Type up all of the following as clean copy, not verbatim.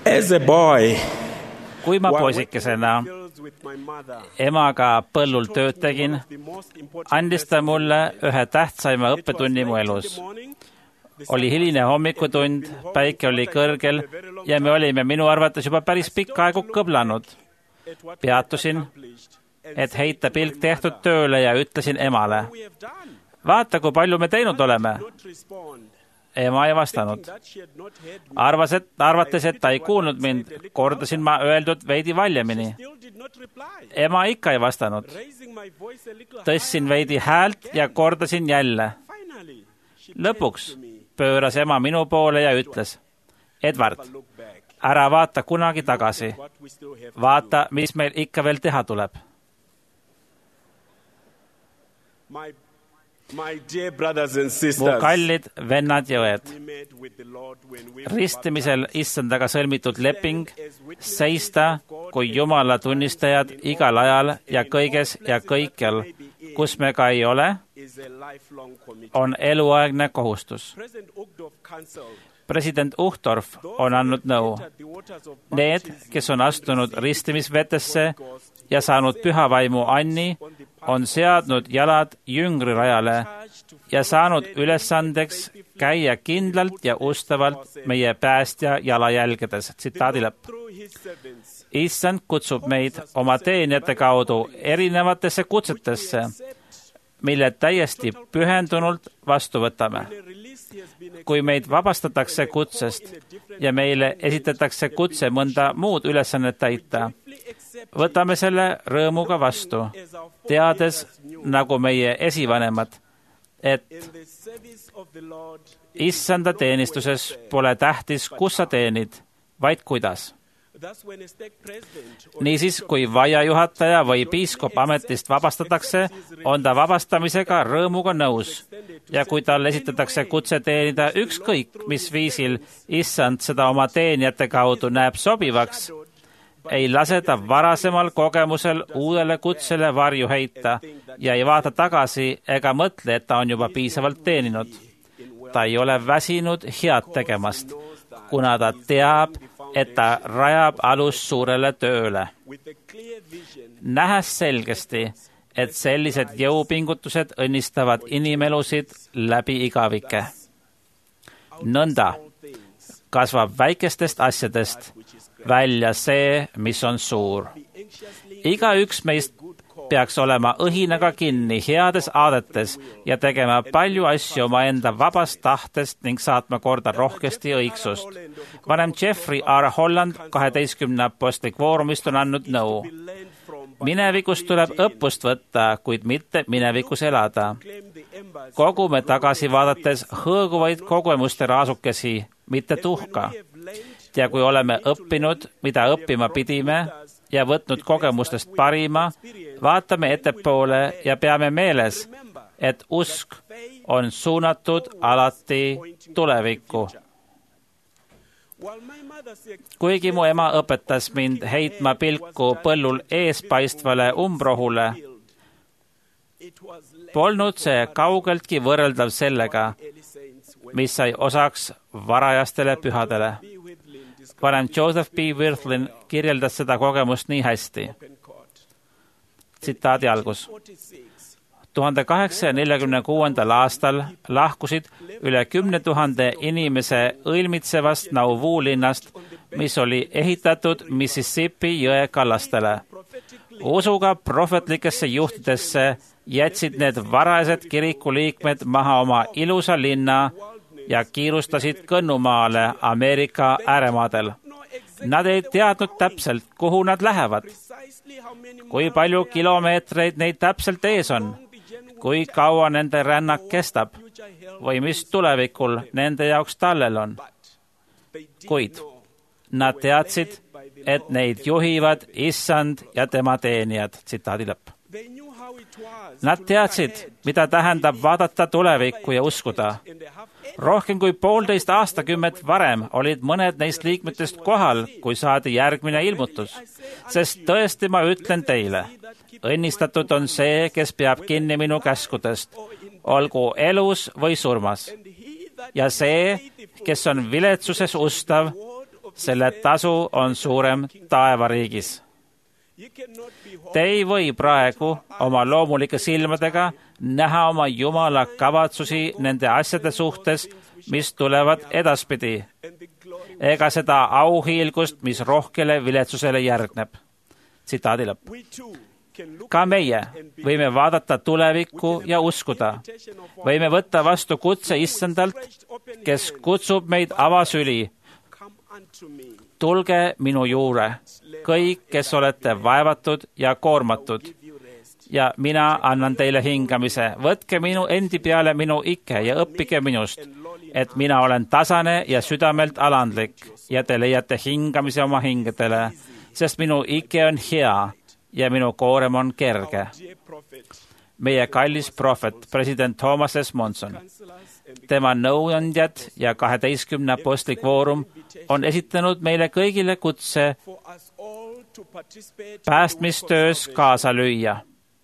As a boy, kui ma poisikesena emaga põllul tööd tegin, andis ta mulle ühe tähtsaima õppetunni mu elus. Oli hiline hommikutund, päike oli kõrgel ja me olime minu arvates juba päris pikka aegu kõblanud. Peatusin, et heita pilk tehtud tööle ja ütlesin emale, vaata, kui palju me teinud oleme. Ema ei vastanud. Arvates, et ta ei kuulnud mind, kordasin ma öeldud veidi valjemini. Ema ikka ei vastanud. Tõstsin veidi häält ja kordasin jälle. Lõpuks pööras ema minu poole ja ütles, Edward, ära vaata kunagi tagasi. Vaata, mis meil ikka veel teha tuleb. Mu kallid vennad ja õed, ristimisel issandaga sõlmitud leping seista kui Jumala tunnistajad igal ajal ja kõiges ja kõikjal, kus me ka ei ole, on eluaegne kohustus. President Uchtdorf on andnud nõu. Need, kes on astunud ristimisvetesse ja saanud pühavaimu anni, on seadnud jalad jüngrirajale ja saanud ülesandeks käia kindlalt ja ustavalt meie päästja jalajälgedes. Tsitaadi lõpp. Issand kutsub meid oma teenijate kaudu erinevatesse kutsetesse, mille täiesti pühendunult vastu võtame. Kui meid vabastatakse kutsest ja meile esitatakse kutse mõnda muud ülesannet täita, võtame selle rõõmuga vastu, teades, nagu meie esivanemad, et issanda teenistuses pole tähtis, kus sa teenid, vaid kuidas. Niisiis, kui vaiajuhataja või piiskop ametist vabastatakse, on ta vabastamisega rõõmuga nõus. Ja kui talle esitatakse kutse teenida ükskõik, mis viisil issand seda oma teenijate kaudu näeb sobivaks, ei lase ta varasemal kogemusel uudele kutsele varju heita ja ei vaata tagasi ega mõtle, et ta on juba piisavalt teeninud. Ta ei ole väsinud head tegemast, kuna ta teab, et ta rajab alus suurele tööle. Nähes selgesti, et sellised jõupingutused õnnistavad inimelusid läbi igavike. Nõnda kasvab väikestest asjadest välja see, mis on suur. Igaüks meist peaks olema õhinaga kinni heades aadetes ja tegema palju asju oma enda vabast tahtest ning saatma korda rohkesti õigsust. Vanem Jeffrey R. Holland 12 apostli kvoorumist on andnud nõu. Minevikust tuleb õppust võtta, kuid mitte minevikus elada. Kogume tagasi vaadates hõõguvaid kogemuste raasukesi, mitte tuhka. Ja kui oleme õppinud, mida õppima pidime, ja võtnud kogemustest parima, vaatame ettepoole ja peame meeles, et usk on suunatud alati tulevikku. Kuigi mu ema õpetas mind heitma pilku põllul eespaistvale umbrohule, polnud see kaugeltki võrreldav sellega, mis sai osaks varajastele pühadele. Vanem Joseph B. Wirthlin kirjeldas seda kogemust nii hästi. Tsitaadi algus. 1846. aastal lahkusid üle 10 000 inimese õilmitsevast Nauvoo linnast, mis oli ehitatud Mississippi jõe kallastele. Usuga prohvetlikesse juhtidesse jätsid need varased kirikuliikmed maha oma ilusa linna ja kiirustasid Kõnnumaale Ameerika ääremaadel. Nad ei teadnud täpselt, kuhu nad lähevad, kui palju kilomeetreid neid täpselt ees on, kui kaua nende rännak kestab või mis tulevikul nende jaoks tallel on. Kuid nad teadsid, et neid juhivad issand ja tema teenijad. Tsitaadi lõpp. Nad teadsid, mida tähendab vaadata tulevikku ja uskuda. Rohkem kui 1,5 aastakümmet varem olid mõned neist liikmetest kohal, kui saadi järgmine ilmutus. Sest tõesti ma ütlen teile, õnnistatud on see, kes peab kinni minu käskudest, olgu elus või surmas. Ja see, kes on viletsuses ustav, selle tasu on suurem taevariigis. Te ei või praegu oma loomulike silmadega näha oma Jumala kavatsusi nende asjade suhtes, mis tulevad edaspidi, ega seda auhiilgust, mis rohkele viletsusele järgneb. Tsitaadi lõpp. Ka meie võime vaadata tulevikku ja uskuda. Võime võtta vastu kutse Issandalt, kes kutsub meid avasüli. Tulge minu juurde, kõik, kes olete vaevatud ja koormatud, ja mina annan teile hingamise. Võtke minu endi peale minu ikke ja õppige minust, et mina olen tasane ja südamelt alandlik ja te leiate hingamise oma hingedele, sest minu ikke on hea ja minu koorem on kerge. Meie kallis prohvet, president Thomas S. Monson, tema nõuandjad ja 12 apostlik kvoorum on esitanud meile kõigile kutse päästmistöös kaasa lüüa.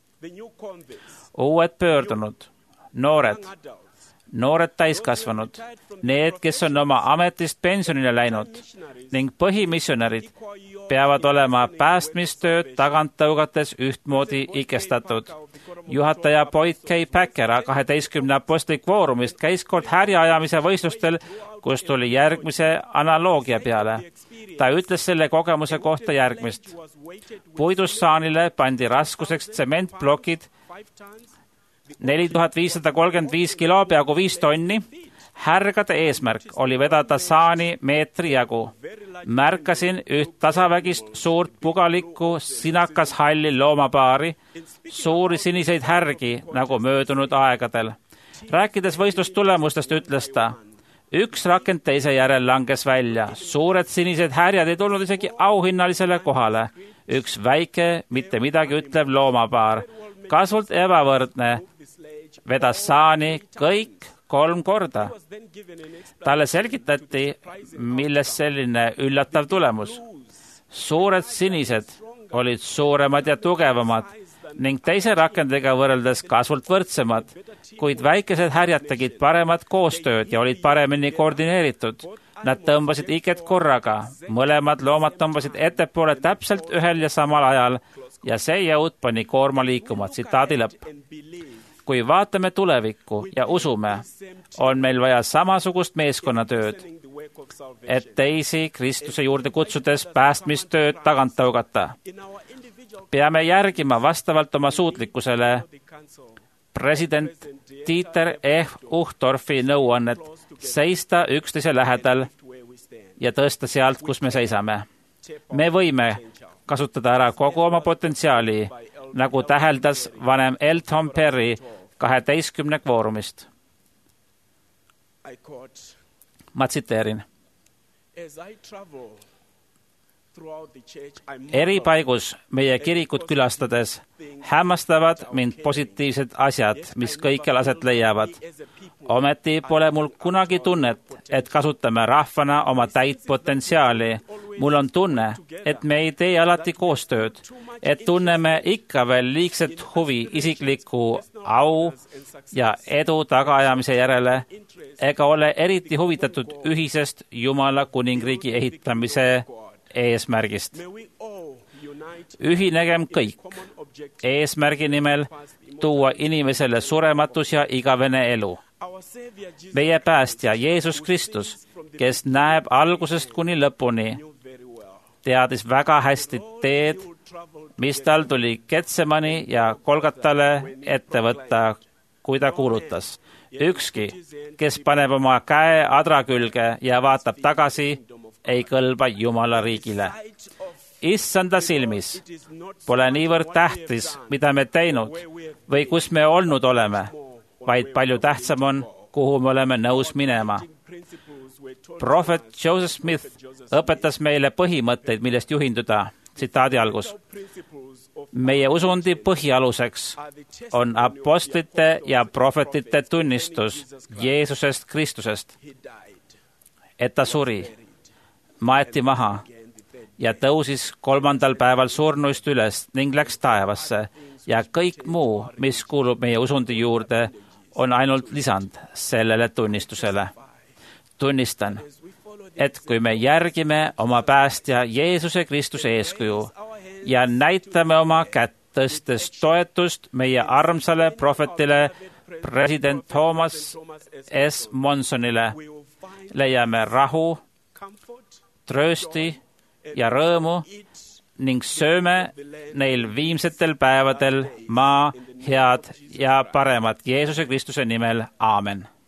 Uued pöördunud, noored täiskasvanud, need, kes on oma ametist pensionile läinud ning põhimissionärid peavad olema päästmistööd tagant tõugates ühtmoodi ikestatud. Juhataja Boyd K. Packer 12 apostlik kvoorumist käis kord härjaajamise võistlustel, kus tuli järgmise analoogia peale. Ta ütles selle kogemuse kohta järgmist. Puidussaanile pandi raskuseks tsementplokid 4535 kilo, peaaegu 5 tonni. Härgade eesmärk oli vedada saani meetri jagu. Märkasin üht tasavägist suurt pugalikku sinakas halli loomapaari, suuri siniseid härgi nagu möödunud aegadel. Rääkides võistlustulemustest ütles ta, üks rakend teise järel langes välja. Suured sinised härjad ei tulnud isegi auhinnalisele kohale. Üks väike, mitte midagi ütlev loomapaar, kasvult ebavõrdne, vedas saani kõik 3 korda. Talle selgitati, milles selline üllatav tulemus. Suured sinised olid suuremad ja tugevamad ning teise rakendega võrreldes kasvult võrdsemad, kuid väikesed härjad tegid paremat koostööd ja olid paremini koordineeritud. Nad tõmbasid iket korraga. Mõlemad loomad tõmbasid ettepoole täpselt ühel ja samal ajal ja see jõud pani koorma liikuma. Tsitaadi lõpp. Kui vaatame tulevikku ja usume, on meil vaja samasugust meeskonnatööd, et teisi Kristuse juurde kutsudes päästmistööd tagant tõugata. Peame järgima vastavalt oma suutlikkusele president Dieter F. Uchtdorfi nõuannet seista üksteise lähedal ja tõsta sealt, kus me seisame. Me võime kasutada ära kogu oma potentsiaali, nagu täheldas vanem L. Tom Perry 12 kvoorumist. Ma tsiteerin. Eri paigus meie kirikut külastades hämmastavad mind positiivsed asjad, mis kõikjal aset leiavad. Ometi pole mul kunagi tunnet, et kasutame rahvana oma täit potentsiaali. Mul on tunne, et me ei tee alati koostööd, et tunneme ikka veel liigset huvi isikliku au ja edu tagaajamise järele, ega ole eriti huvitatud ühisest Jumala kuningriigi ehitamise eesmärgist. Ühinegem kõik eesmärgi nimel tuua inimesele surematus ja igavene elu. Meie päästja Jeesus Kristus, kes näeb algusest kuni lõpuni, teadis väga hästi teed, mis tal tuli Getsemani ja Golgatale ette võtta, kui ta kuulutas. Ükski, kes paneb oma käe adra külge ja vaatab tagasi, ei kõlba Jumala riigile. Issanda silmis pole niivõrd tähtis, mida me teinud või kus me olnud oleme, vaid palju tähtsam on, kuhu me oleme nõus minema. Prohvet Joseph Smith õpetas meile põhimõtteid, millest juhinduda. Tsitaadi algus. Meie usundi põhialuseks on apostlite ja prohvetite tunnistus Jeesusest Kristusest, et ta suri, maeti maha ja tõusis 3. päeval surnuist üles ning läks taevasse ja kõik muu, mis kuulub meie usundi juurde, on ainult lisand sellele tunnistusele. Tunnistan, et kui me järgime oma päästja Jeesuse Kristuse eeskuju ja näitame oma kätt, tõstes toetust meie armsale prohvetile president Thomas S. Monsonile, leiame rahu, tröösti ja rõõmu ning sööme neil viimsetel päevadel maa head ja paremat Jeesuse Kristuse nimel. Aamen.